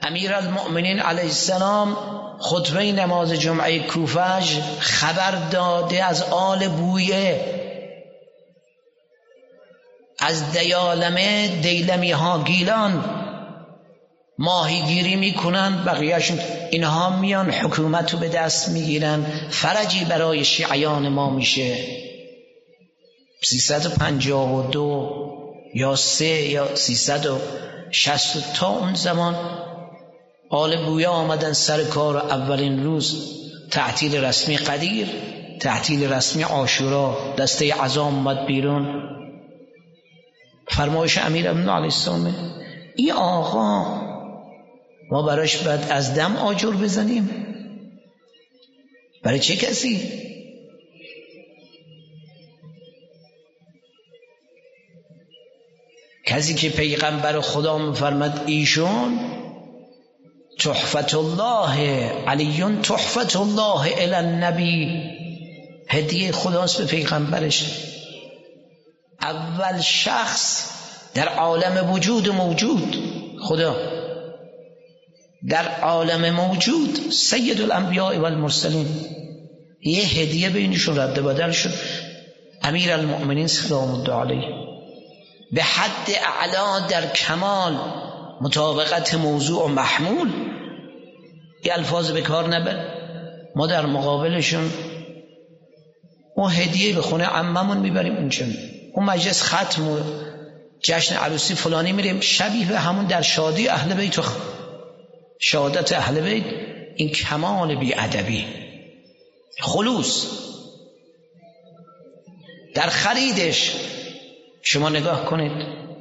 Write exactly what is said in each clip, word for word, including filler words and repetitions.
امیرالمؤمنین علیه السلام خطبه نماز جمعه کوفه‌اش خبر داده از آل بویه، از دیالمه دیلمی ها گیلان ماهیگیری میکنن، بقیهشون اینها میان حکومت رو به دست میگیرن، فرجی برای شیعیان ما میشه. سیصد و پنجاه و دو یا سه یا سیصد و شصت تا اون زمان آل بویا آمدن سر کار. اولین روز تعطیل رسمی قدیر، تعطیل رسمی عاشورا، دسته عزام اومد بیرون. فرمایش امیرالمومنین علیه السلام این آقا ما براش باید از دم آجر بزنیم؟ برای چه کسی؟ کسی که پیغمبر خدا میفرماد ایشون تحفت الله علیون تحفت الله الی النبی، هدیه خداست به پیغمبرش. اول شخص در عالم وجود و موجود، خدا در عالم موجود سید الانبیاء و المرسلین، یه هدیه بینشون رد بدل شد. امیرالمؤمنین سلام الله علیه به حد اعلا در کمال مطابقت موضوع و محمول این الفاظ به کار نبر. ما در مقابلشون اون هدیه به خونه عممون میبریم اونجا، اون مجلس ختم و جشن عروسی فلانی میریم، شبیه به همون در شادی اهل بیت و شهادت اهل بیت. این کمال بی‌ادبی. خلوص در خریدش شما نگاه کنید،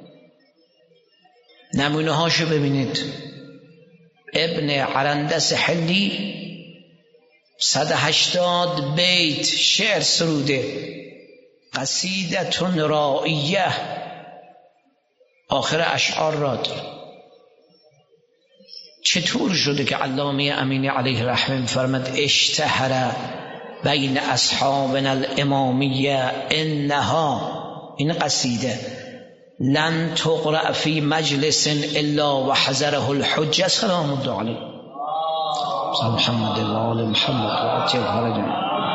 نمونه هاشو ببینید. ابن عرندس حلی صد و هشتاد بیت شعر سروده، قصیدتون رائیه، آخر اشعار را داره. چطور شده که علامه امینی علیه الرحمه فرمد اشتهر بین اصحابنا الامامیه انها، این قصیده لن تقرأ فی مجلس الا وحضره الحجه سلام الله علیه محمد و آل محمد و عجل فرجنا.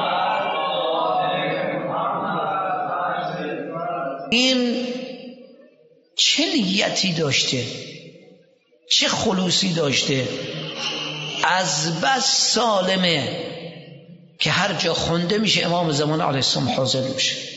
این چه نیتی داشته، چه خلوصی داشته، از بس سالمه که هر جا خونده میشه امام زمان علیه السلام حاضر میشه.